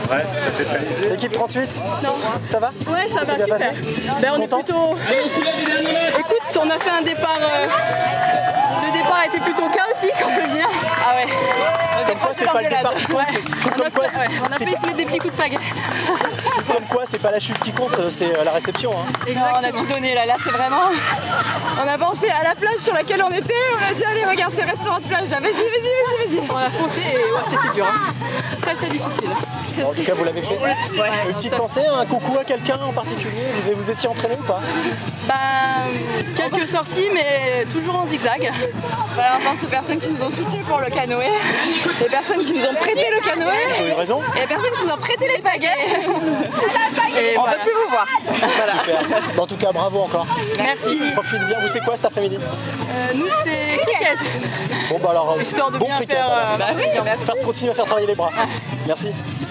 Ouais, t'as peut-être réalisé. Équipe 38, Non. ça va? Ouais, ça va, s'est bien super. passé Ben, on est Contente plutôt... Écoute, on a fait un départ... Le départ a été plutôt chaotique, on peut dire. Ah ouais. Comme quoi, c'est pas le départ qui compte, Ouais. c'est On a comme quoi, failli se mettre des petits coups de pagaie. comme quoi, c'est pas la chute qui compte, c'est la réception. Hein. Non, on a tout donné là. Là, c'est vraiment. On a pensé à la plage sur laquelle on était. On a dit, allez, regarde ces restaurants de plage là. Vas-y. On a foncé et ouais, c'était dur. Hein. Très très difficile. Bon, en tout cas, vous l'avez fait. Une petite pensée, un coucou à quelqu'un en particulier. Vous étiez entraîné ou pas? Quelques sorties, mais toujours en zigzag. Voilà, on pense aux personnes qui nous ont soutenus pour le canoë, les personnes qui nous ont prêté le canoë, Vous avez eu raison. et les personnes qui nous ont prêté les pagaies. Et On ne voilà. veut plus vous voir. Voilà. Super. Bon, en tout cas, bravo encore. Merci. Profitez bien. Vous c'est quoi cet après-midi? Nous, c'est cricket. Bon, bah alors, Histoire de bon bien cricket, faire... alors. Bah oui, merci. Continuer à faire travailler les bras. Merci.